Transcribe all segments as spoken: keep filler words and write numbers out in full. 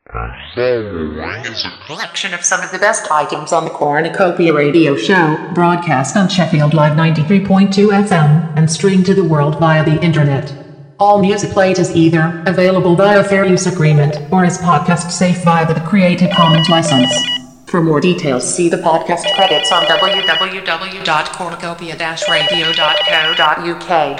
It's a collection of some of the best items on the Cornucopia Radio Show, broadcast on Sheffield Live ninety-three point two F M, and streamed to the world via the internet. All music played is either available via fair use agreement, or is podcast safe via the Creative Commons license. For more details, see the podcast credits on w w w dot cornucopia dash radio dot co dot u k.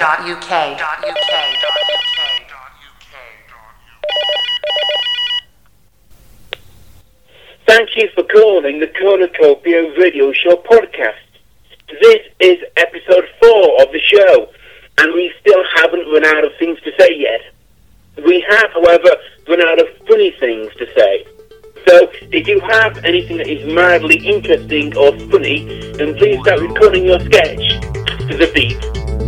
Thank you for calling the Cornucopia Radio Show podcast. This is episode four of the show, and we still haven't run out of things to say yet. We have, however, run out of funny things to say. So, if you have anything that is mildly interesting or funny, then please start recording your sketch to the beat.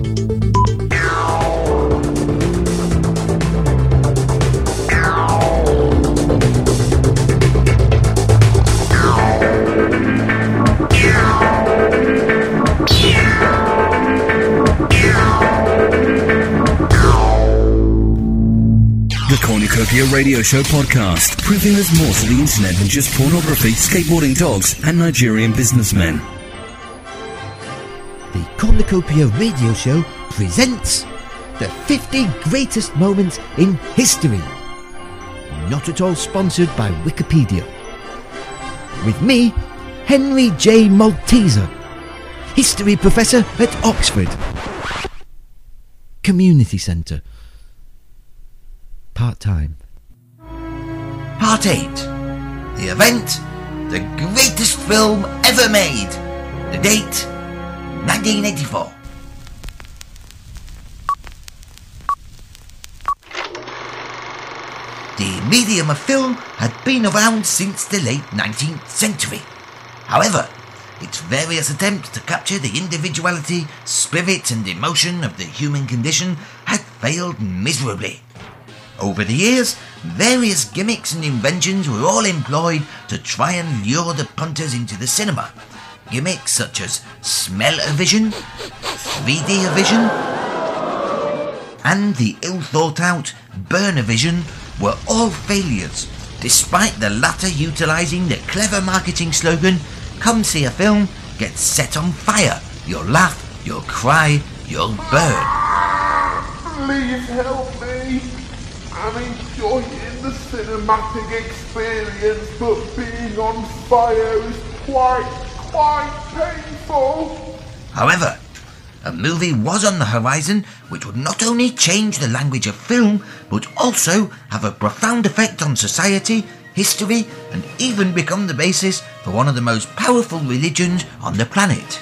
The Cornucopia Radio Show podcast, proving there's more to the internet than just pornography, skateboarding dogs, and Nigerian businessmen. The Cornucopia Radio Show presents the fifty greatest moments in history. Not at all sponsored by Wikipedia. With me, Henry J. Malteser, history professor at Oxford Community Centre. Part-time. Part eight. The event, the greatest film ever made. The date, nineteen eighty-four. The medium of film had been around since the late nineteenth century. However, its various attempts to capture the individuality, spirit and emotion of the human condition had failed miserably. Over the years, various gimmicks and inventions were all employed to try and lure the punters into the cinema. Gimmicks such as smell-o-vision, three D-o-vision, and the ill-thought-out burn-o-vision were all failures, despite the latter utilising the clever marketing slogan, "Come see a film, get set on fire, you'll laugh, you'll cry, you'll burn." Please help me. I'm enjoying the cinematic experience, but being on fire is quite, quite painful. However, a movie was on the horizon which would not only change the language of film, but also have a profound effect on society, history, and even become the basis for one of the most powerful religions on the planet.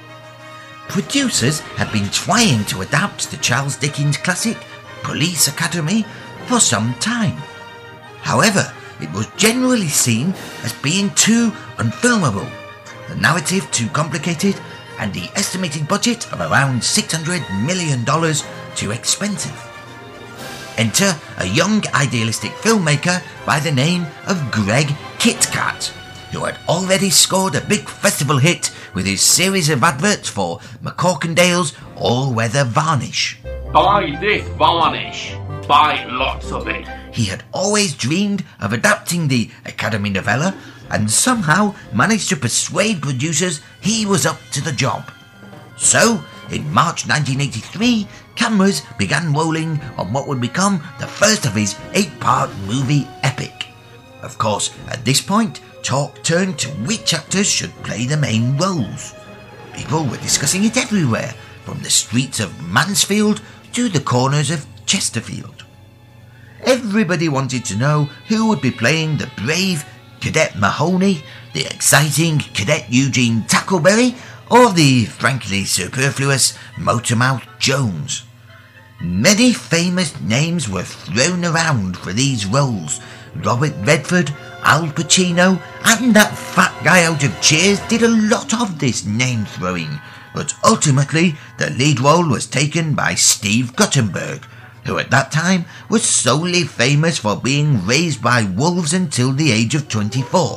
Producers had been trying to adapt the Charles Dickens classic, Police Academy, for some time. However, it was generally seen as being too unfilmable, the narrative too complicated, and the estimated budget of around six hundred million dollars too expensive. Enter a young idealistic filmmaker by the name of Greg Kitkat, who had already scored a big festival hit with his series of adverts for McCorkindale's all-weather varnish. Buy this varnish. Buy lots of it. He had always dreamed of adapting the Academy novella and somehow managed to persuade producers he was up to the job. So, in March nineteen eighty-three, cameras began rolling on what would become the first of his eight-part movie epic. Of course, at this point, talk turned to which actors should play the main roles. People were discussing it everywhere, from the streets of Mansfield to the corners of Chesterfield. Everybody wanted to know who would be playing the brave Cadet Mahoney, the exciting Cadet Eugene Tackleberry, or the frankly superfluous Motormouth Jones. Many famous names were thrown around for these roles. Robert Redford, Al Pacino, and that fat guy out of Cheers did a lot of this name throwing, but ultimately the lead role was taken by Steve Guttenberg, who at that time was solely famous for being raised by wolves until the age of twenty-four.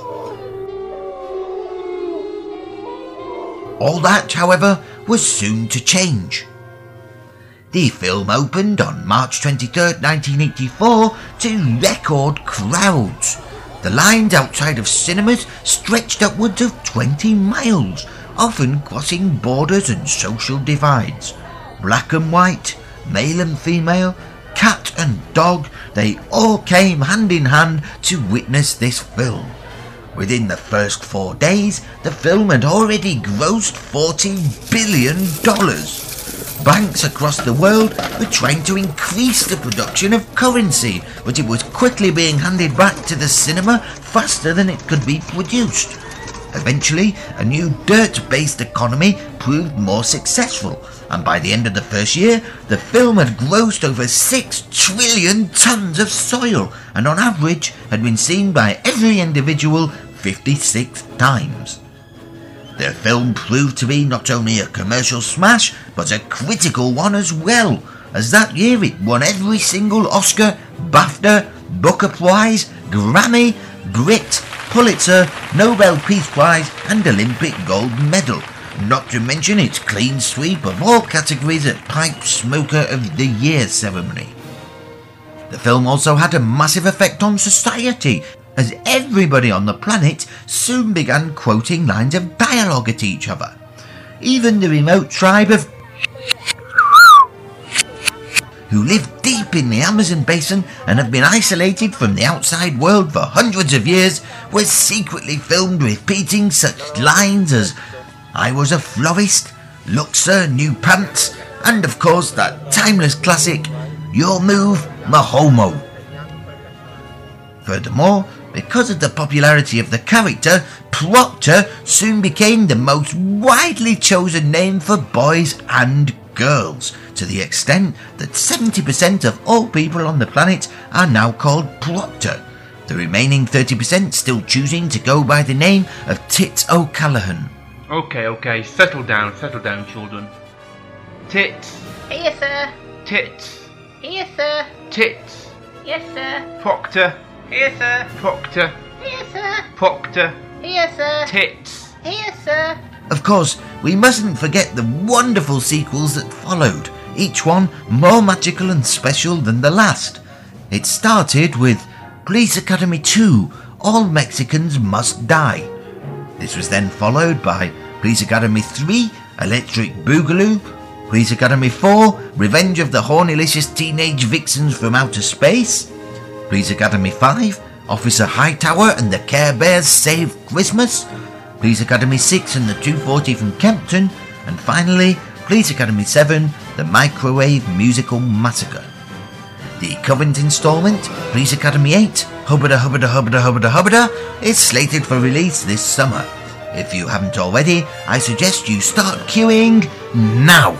All that, however, was soon to change. The film opened on March twenty-third, nineteen eighty-four to record crowds. The lines outside of cinemas stretched upwards of twenty miles, often crossing borders and social divides. Black and white, male and female, cat and dog, they all came hand in hand to witness this film. Within the first four days, the film had already grossed forty billion dollars. Banks across the world were trying to increase the production of currency, but it was quickly being handed back to the cinema faster than it could be produced. Eventually, a new dirt-based economy proved more successful, and by the end of the first year, the film had grossed over six trillion tons of soil, and on average had been seen by every individual fifty-six times. The film proved to be not only a commercial smash, but a critical one as well, as that year it won every single Oscar, BAFTA, Booker Prize, Grammy, Brit, Pulitzer, Nobel Peace Prize and Olympic gold medal, not to mention its clean sweep of all categories at Pipe Smoker of the Year ceremony. The film also had a massive effect on society, as everybody on the planet soon began quoting lines of dialogue at each other. Even the remote tribe of who live deep in the Amazon basin and have been isolated from the outside world for hundreds of years were secretly filmed repeating such lines as "I was a florist," "Look sir, new pants," and of course that timeless classic "Your move, my homo." Furthermore, because of the popularity of the character, Proctor soon became the most widely chosen name for boys and girls, to the extent that seventy percent of all people on the planet are now called Proctor, the remaining thirty percent still choosing to go by the name of Tits O'Callaghan. Okay, okay, settle down, settle down, children. Tits. Here, sir. Tits. Here, sir. Tits. Yes, sir. Proctor. Here, sir. Proctor. Here, sir. Proctor. Here, sir. Tits. Here, sir. Of course, we mustn't forget the wonderful sequels that followed, each one more magical and special than the last. It started with Police Academy two, All Mexicans Must Die. This was then followed by Police Academy three, Electric Boogaloo, Police Academy four, Revenge of the Hornylicious Teenage Vixens from Outer Space, Police Academy five, Officer Hightower and the Care Bears Save Christmas, Police Academy six and the two forty from Kempton, and finally, Police Academy seven, The Microwave Musical Massacre. The current instalment, Police Academy eight, Hubbada Hubbada Hubbada Hubbada Hubbada, is slated for release this summer. If you haven't already, I suggest you start queuing now.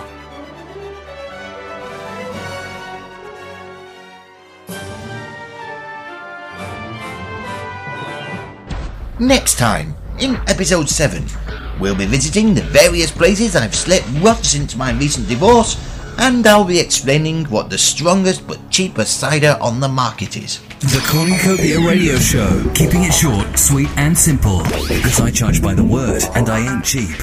Next time, in episode seven, we'll be visiting the various places I've slept rough since my recent divorce, and I'll be explaining what the strongest but cheapest cider on the market is. The Cornucopia Radio Show, keeping it short, sweet and simple, because I charge by the word and I ain't cheap.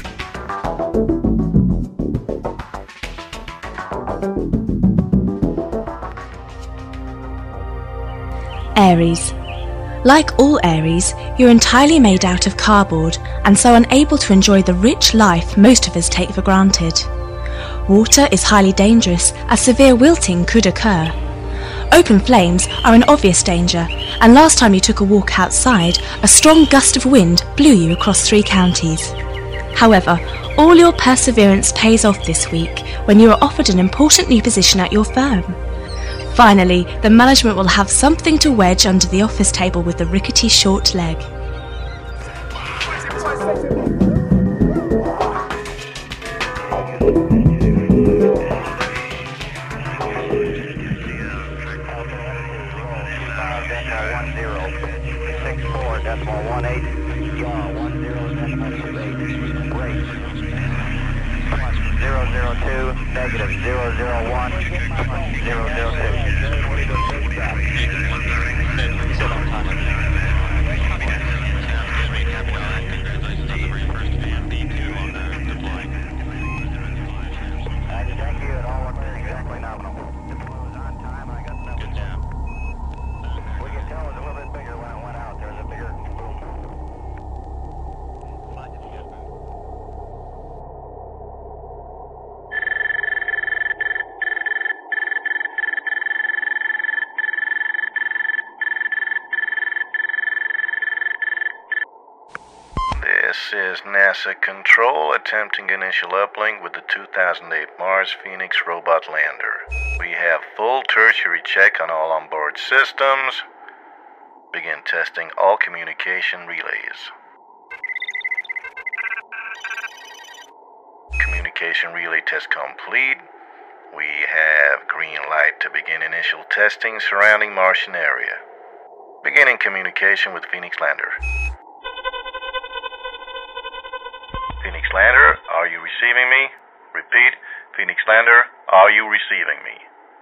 Aries. Like all Aries, you're entirely made out of cardboard and so unable to enjoy the rich life most of us take for granted. Water is highly dangerous as severe wilting could occur. Open flames are an obvious danger, and last time you took a walk outside, a strong gust of wind blew you across three counties. However, all your perseverance pays off this week when you are offered an important new position at your firm. Finally, the management will have something to wedge under the office table with the rickety short leg. Negative zero zero one zero zero two. Thank you. It all looks exactly nominal. The flow is on time. I got no. Good job. We can tell it was a little bit bigger when it went out. There's a big This is NASA Control attempting initial uplink with the two thousand eight Mars Phoenix robot lander. We have full tertiary check on all onboard systems. Begin testing all communication relays. Communication relay test complete. We have green light to begin initial testing surrounding Martian area. Beginning communication with Phoenix Lander. Phoenix Lander, are you receiving me? Repeat, Phoenix Lander, are you receiving me?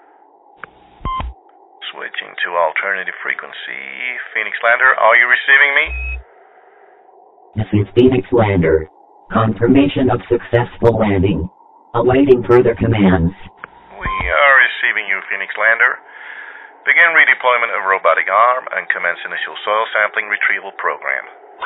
Switching to alternative frequency. Phoenix Lander, are you receiving me? This is Phoenix Lander. Confirmation of successful landing. Awaiting further commands. We are receiving you, Phoenix Lander. Begin redeployment of robotic arm and commence initial soil sampling retrieval program.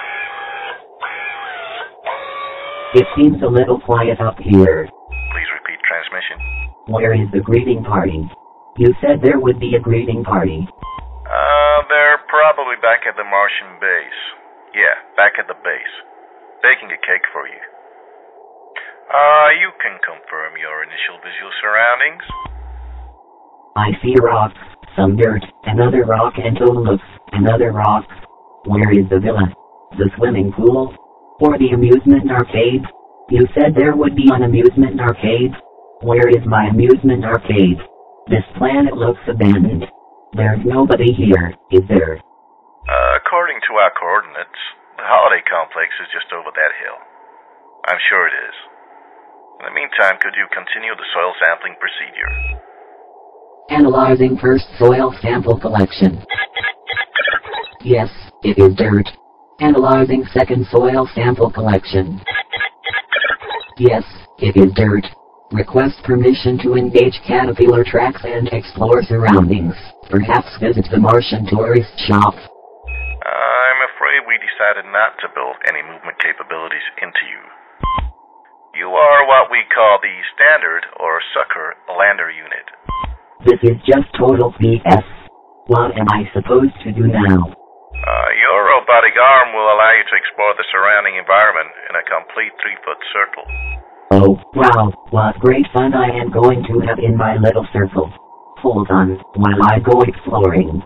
It seems a little quiet up here. Please repeat transmission. Where is the greeting party? You said there would be a greeting party. Uh, they're probably back at the Martian base. Yeah, back at the base. Baking a cake for you. Uh, you can confirm your initial visual surroundings. I see rocks, some dirt, another rock and tulips, another rock. Where is the villa? The swimming pool? Or the amusement arcade? You said there would be an amusement arcade. Where is my amusement arcade? This planet looks abandoned. There's nobody here, is there? Uh, according to our coordinates, the holiday complex is just over that hill. I'm sure it is. In the meantime, could you continue the soil sampling procedure? Analyzing first soil sample collection. Yes, it is dirt. Analyzing second soil sample collection. Yes, it is dirt. Request permission to engage caterpillar tracks and explore surroundings. Perhaps visit the Martian tourist shop. I'm afraid we decided not to build any movement capabilities into you. You are what we call the Standard or Sucker Lander Unit. This is just total B S. What am I supposed to do now? Uh, your robotic arm will allow you to explore the surrounding environment in a complete three-foot circle. Oh, wow, what great fun I am going to have in my little circle. Hold on, while I go exploring.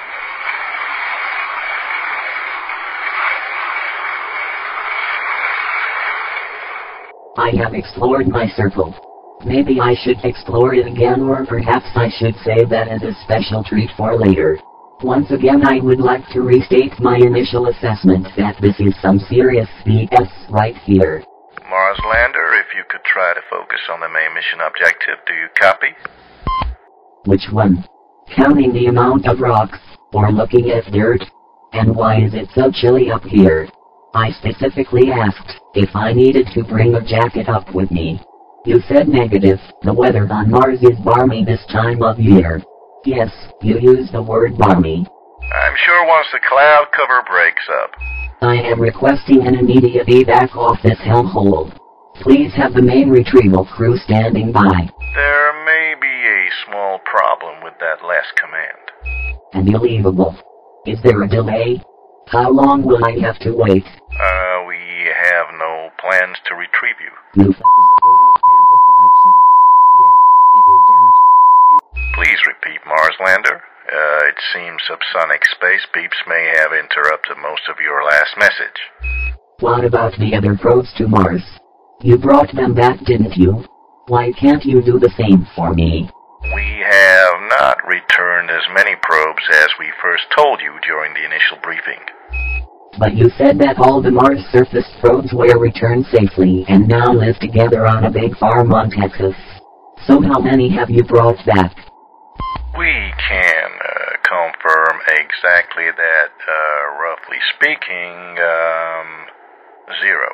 I have explored my circle. Maybe I should explore it again, or perhaps I should save that as a special treat for later. Once again, I would like to restate my initial assessment that this is some serious B S right here. Mars Lander, if you could try to focus on the main mission objective, do you copy? Which one? Counting the amount of rocks, or looking at dirt? And why is it so chilly up here? I specifically asked if I needed to bring a jacket up with me. You said negative. The weather on Mars is balmy this time of year. Yes, you used the word balmy. I'm sure once the cloud cover breaks up. I am requesting an immediate evac off this hellhole. Please have the main retrieval crew standing by. There may be a small problem with that last command. Unbelievable. Is there a delay? How long will I have to wait? Uh, we have no plans to retrieve you. You fucking soil sample collection. Yes, it is dirt. Please repeat, Mars Lander. Uh, it seems subsonic space beeps may have interrupted most of your last message. What about the other probes to Mars? You brought them back, didn't you? Why can't you do the same for me? We have not returned as many probes as we first told you during the initial briefing. But you said that all the Mars surface probes were returned safely and now live together on a big farm on Texas. So how many have you brought back? We can uh, confirm exactly that, uh, roughly speaking, um, zero.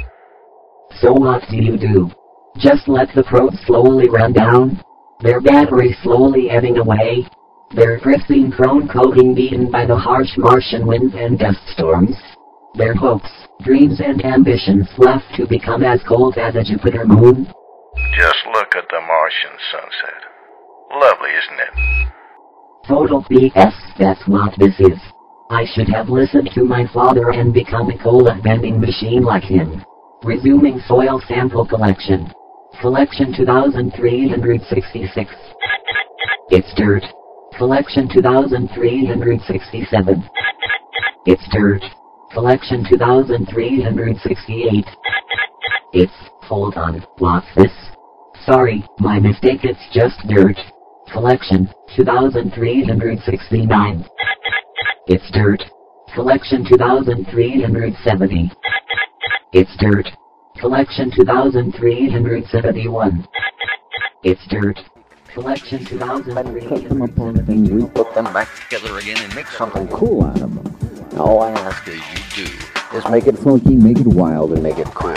So what do you do? Just let the probes slowly run down? Their battery slowly ebbing away? Their pristine chrome coating beaten by the harsh Martian winds and dust storms? Their hopes, dreams and ambitions left to become as cold as a Jupiter moon? Just look at the Martian sunset. Lovely, isn't it? Total B S, that's what this is. I should have listened to my father and become a cola vending machine like him. Resuming soil sample collection. Collection two thousand three hundred sixty-six. It's dirt. Collection two thousand three hundred sixty-seven. It's dirt. Collection two thousand three hundred sixty-eight. It's, hold on, what's this? Sorry, my mistake, it's just dirt. Collection two thousand three hundred sixty-nine. It's dirt. Collection two thousand three hundred seventy. It's dirt. Collection two thousand three hundred seventy-one. It's dirt. Collection two thousand three hundred seventy-one. Cut them apart and we put them back together again and make something cool out of them. All I ask is you do is make it funky, make it wild, and make it cool.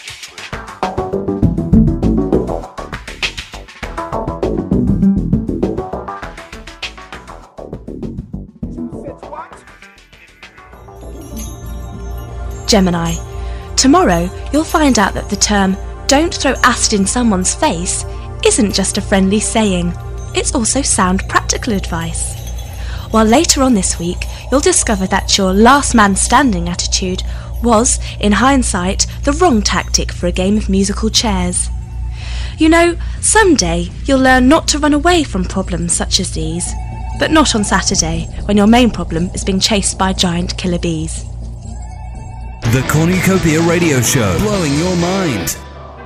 Gemini. Tomorrow, you'll find out that the term, "don't throw acid in someone's face," isn't just a friendly saying. It's also sound practical advice. While later on this week, you'll discover that your last man standing attitude was, in hindsight, the wrong tactic for a game of musical chairs. You know, someday you'll learn not to run away from problems such as these, but not on Saturday, when your main problem is being chased by giant killer bees. The Cornucopia Radio Show, blowing your mind.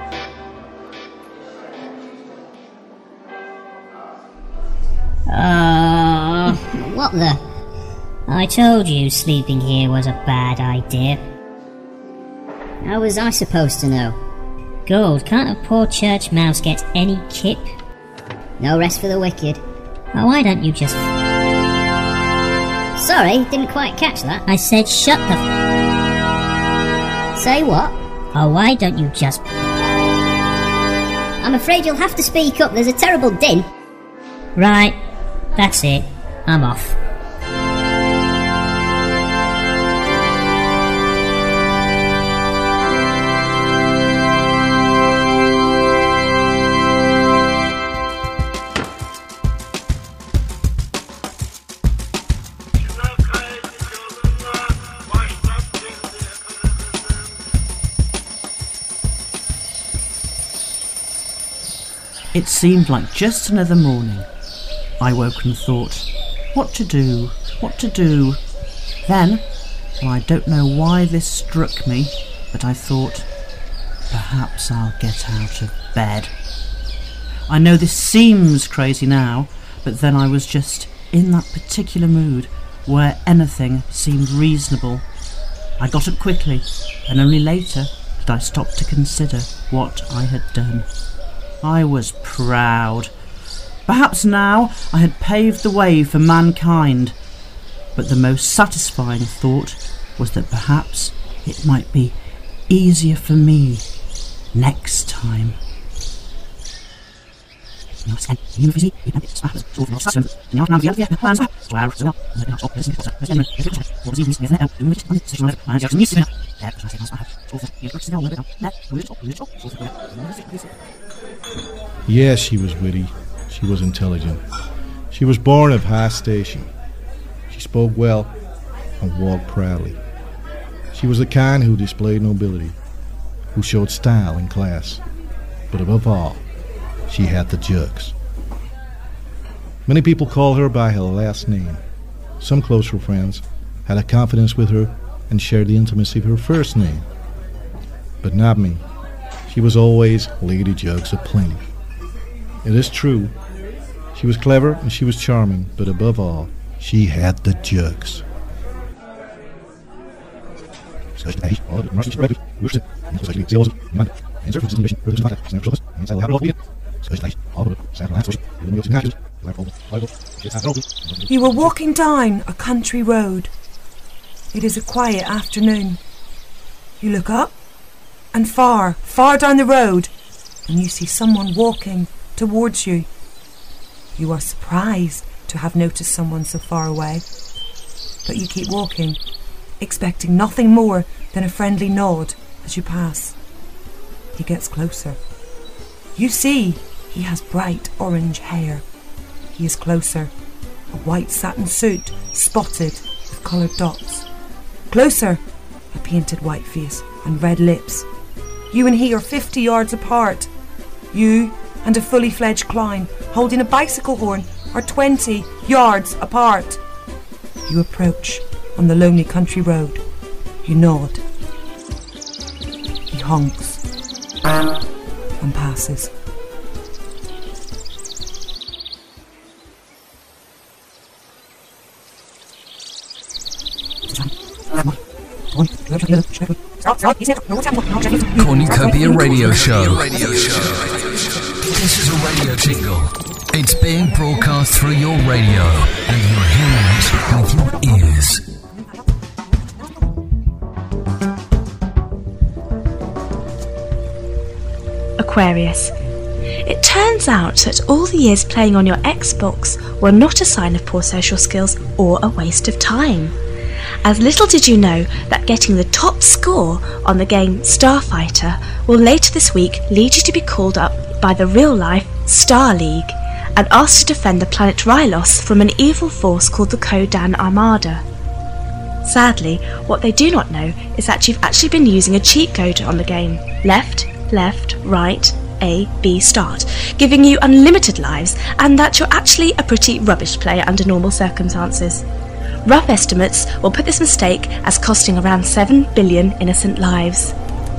Uh, what the? I told you sleeping here was a bad idea. How was I supposed to know? Gold, can't a poor church mouse get any kip? No rest for the wicked. Oh, why don't you just... Sorry, didn't quite catch that. I said shut the... F- Say what? Oh, why don't you just... I'm afraid you'll have to speak up, there's a terrible din. Right, that's it. I'm off. It seemed like just another morning. I woke and thought, what to do, what to do? Then, and I don't know why this struck me, but I thought, perhaps I'll get out of bed. I know this seems crazy now, but then I was just in that particular mood where anything seemed reasonable. I got up quickly, and only later did I stop to consider what I had done. I was proud. Perhaps now I had paved the way for mankind, but the most satisfying thought was that perhaps it might be easier for me next time. Yes, she was witty. She was intelligent. She was born of high station. She spoke well and walked proudly. She was the kind who displayed nobility, who showed style and class. But above all, she had the jugs. Many people call her by her last name. Some closer friends had a confidence with her and shared the intimacy of her first name. But not me. She was always Lady Jugs of Plenty. It is true, she was clever and she was charming, but above all, she had the jugs. You were walking down a country road. It is a quiet afternoon. You look up, and far, far down the road, and you see someone walking towards you. You are surprised to have noticed someone so far away, but you keep walking, expecting nothing more than a friendly nod as you pass. He gets closer. You see he has bright orange hair. He is closer. A white satin suit, spotted with with coloured dots. Closer! A painted white face and red lips. You and he are fifty yards apart. You and a fully fledged clown holding a bicycle horn are twenty yards apart. You approach on the lonely country road. You nod. He honks and passes. Cornucopia Radio Show. This is a radio jingle. It's being broadcast through your radio, and you're hearing it with your ears. Aquarius. It turns out that all the years playing on your Xbox were not a sign of poor social skills or a waste of time. As little did you know that getting the top score on the game Starfighter will later this week lead you to be called up by the real-life Star League and asked to defend the planet Rylos from an evil force called the Kodan Armada. Sadly, what they do not know is that you've actually been using a cheat code on the game. Left, left, right, A, B, start, giving you unlimited lives, and that you're actually a pretty rubbish player under normal circumstances. Rough estimates will put this mistake as costing around seven billion innocent lives.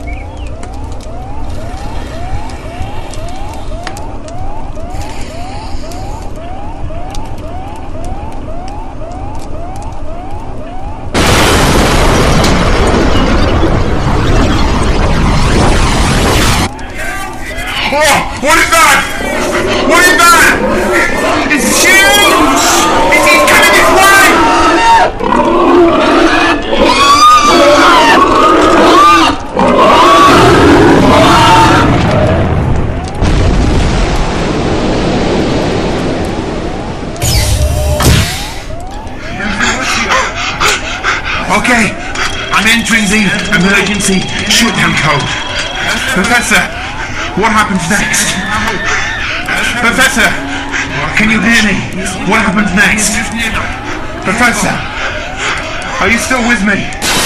What is that? What is that? It's huge! It's he's coming this way! Okay, I'm entering the emergency shutdown code. Professor, what happens next? Professor, can you hear me? What happens next? Professor, are you still with me?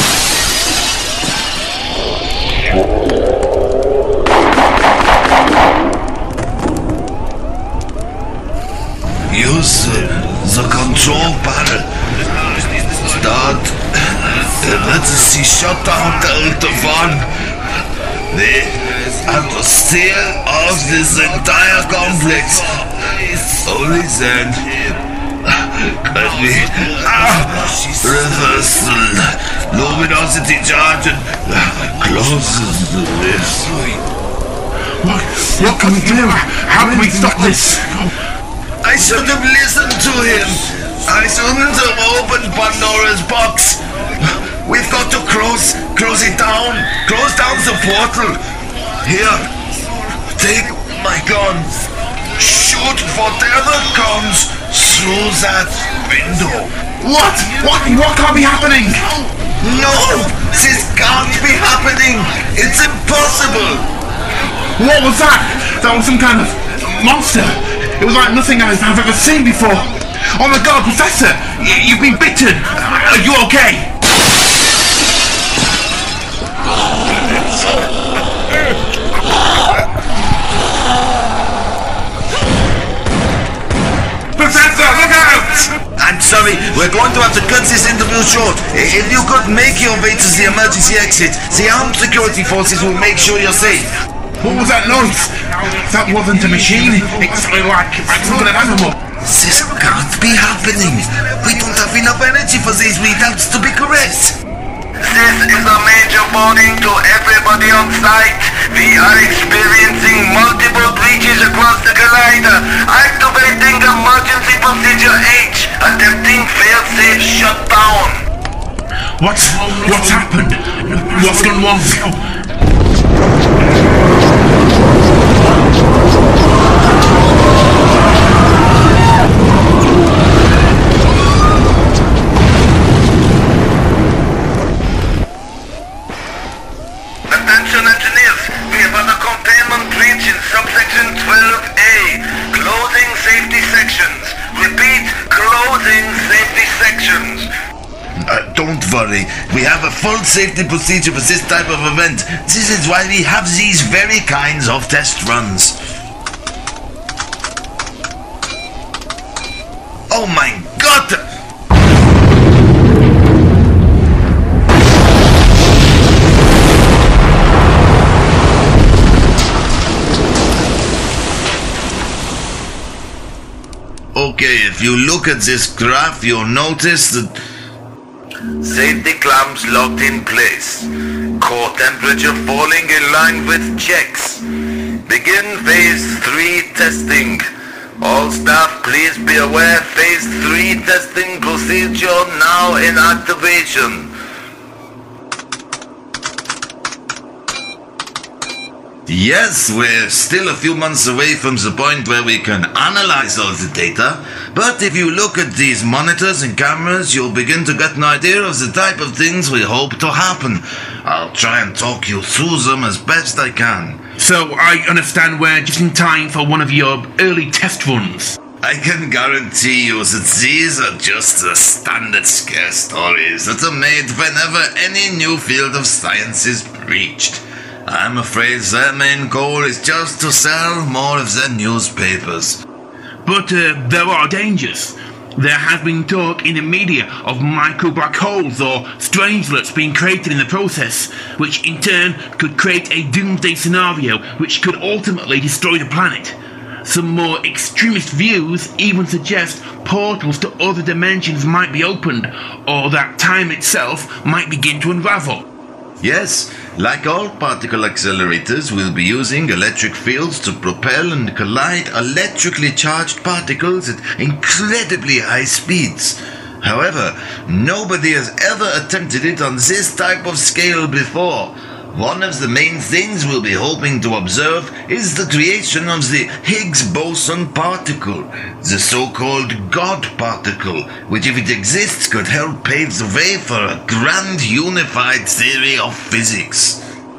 Use uh, the control panel. Start emergency shutdown Delta one. The understeer of this entire complex. Only then can we ah, reverse the luminosity charge and close the lift. What, what can we do? How can we stop this? I should have listened to him. I shouldn't have opened Pandora's box. We've got to close, close it down. Close down the portal. Here, take my gun. Shoot whatever comes through that window. What? What? What can't be happening? No, this can't be happening. It's impossible. What was that? That was some kind of monster. It was like nothing I've, I've ever seen before. Oh my God, Professor, y- you've been bitten. Are you okay? Professor, look out! I'm sorry, we're going to have to cut this interview short. If you could make your way to the emergency exit, the armed security forces will make sure you're safe. What was that noise? That wasn't a machine. It sounded like, like some kind of animal. This can't be happening. We don't have enough energy for these readouts to be correct. This is a major warning to everybody on site. We are experiencing multiple breaches across the collider. Activating emergency procedure H. Attempting fail-safe shutdown. What's, what's happened? What's gone wrong? Attention engineers, we have had a containment breach in subsection twelve A. Closing safety sections. Repeat, closing safety sections. worry. We have a full safety procedure for this type of event. This is why we have these very kinds of test runs. Oh my God! Okay, if you look at this graph, you'll notice that safety clamps locked in place. Core temperature falling in line with checks. Begin phase three testing. All staff, please be aware, phase three testing procedure now in activation. yes, we're still a few months away from the point where we can analyze all the data, but if you look at these monitors and cameras, you'll begin to get an idea of the type of things we hope to happen. I'll try and talk you through them as best I can. So I understand we're just in time for one of your early test runs. I can guarantee you that these are just the standard scare stories that are made whenever any new field of science is breached. I'm afraid their main goal is just to sell more of their newspapers. But uh, there are dangers. There has been talk in the media of micro black holes or strangelets being created in the process, which in turn could create a doomsday scenario which could ultimately destroy the planet. Some more extremist views even suggest portals to other dimensions might be opened, or that time itself might begin to unravel. Yes, like all particle accelerators, we'll be using electric fields to propel and collide electrically charged particles at incredibly high speeds. However, nobody has ever attempted it on this type of scale before. One of the main things we'll be hoping to observe is the creation of the Higgs boson particle, the so-called God particle, which if it exists could help pave the way for a grand unified theory of physics.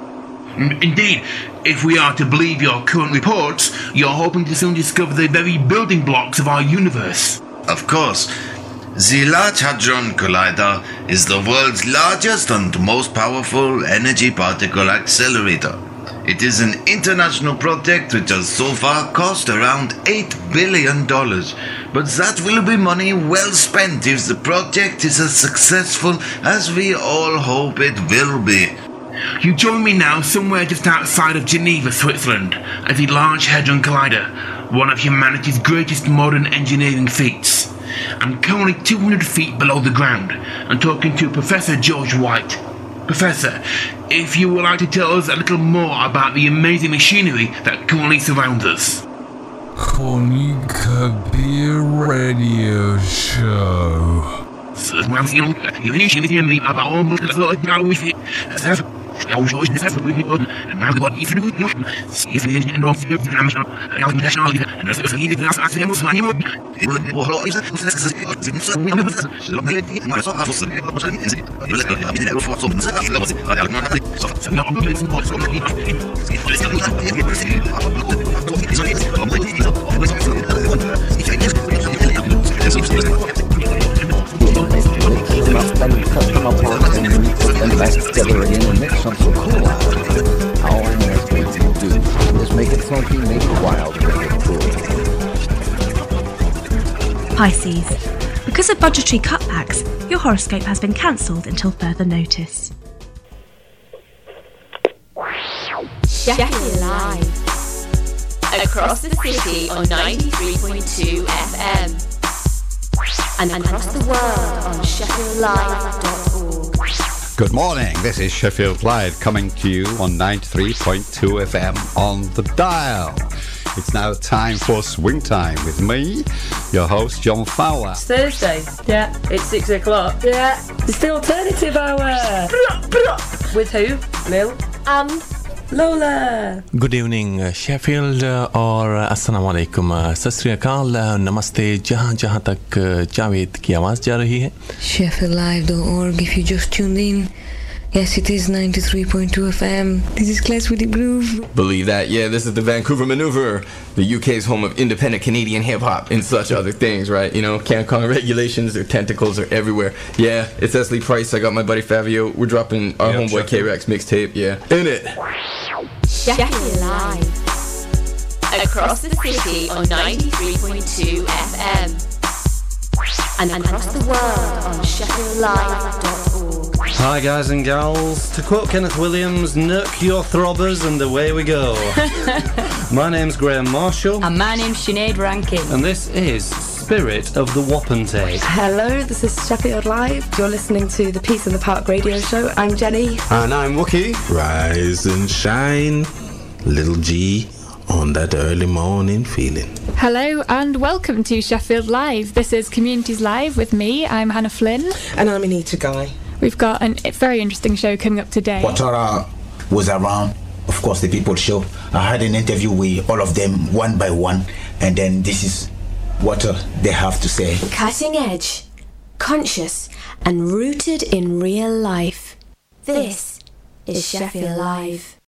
Indeed, if we are to believe your current reports, you're hoping to soon discover the very building blocks of our universe. Of course. The Large Hadron Collider is the world's largest and most powerful energy particle accelerator. It is an international project which has so far cost around eight billion dollars, but that will be money well spent if the project is as successful as we all hope it will be. You join me now somewhere just outside of Geneva, Switzerland, at the Large Hadron Collider, one of humanity's greatest modern engineering feats. I'm currently two hundred feet below the ground and talking to Professor George White. Professor, if you would like to tell us a little more about the amazing machinery that currently surrounds us. Khoni Kabir Radio Show. Then back together again and mix something cool out of it. All I'm asking you to do is make it funky, make it wild, make it cool. Pisces. Because of budgetary cutbacks, your horoscope has been cancelled until further notice. Sheffield Live. Across the city on ninety-three point two F M. And across the world on sheffield live dot org. Good morning, this is Sheffield Live coming to you on ninety-three point two F M on the dial. It's now time for Swing Time with me, your host John Fowler. It's Thursday. Yeah. It's six o'clock. Yeah. It's the alternative hour. With who? Lil and Lola. Good evening Sheffield और अस्सलाम वालेकुम सत श्री अकाल नमस्ते जहाँ जहाँ तक जावेद की आवाज़ जा रही है sheffield live dot org. If you just tuned in, Yes, it is ninety-three point two F M. This is Class with the Groove. Believe that, yeah, this is the Vancouver Maneuver, the U K's home of independent Canadian hip-hop and such other things, right? You know, CanCon regulations, their tentacles are everywhere. Yeah, it's Esley Price, I got my buddy Fabio, we're dropping our Yeah, homeboy check it. K-Rex mixtape, yeah. In it! Sheffield Live. Across the city on ninety-three point two F M. And across the world on sheffield live dot org. Hi guys and gals, to quote Kenneth Williams, nurk your throbbers and away we go. My name's Graham Marshall. And my name's Sinead Rankin. And this is Spirit of the Wapentake. Hello, this is Sheffield Live. You're listening to the Peace in the Park radio show. I'm Jenny. And I'm Wookie. Rise and shine, little G, on that early morning feeling. Hello and welcome to Sheffield Live. This is Communities Live with me. I'm Hannah Flynn. And I'm Anita Guy. We've got a very interesting show coming up today. Watara was around, of course, the People Show. I had an interview with all of them one by one, and then this is what uh, they have to say. Cutting edge, conscious, and rooted in real life. This is Sheffield Live.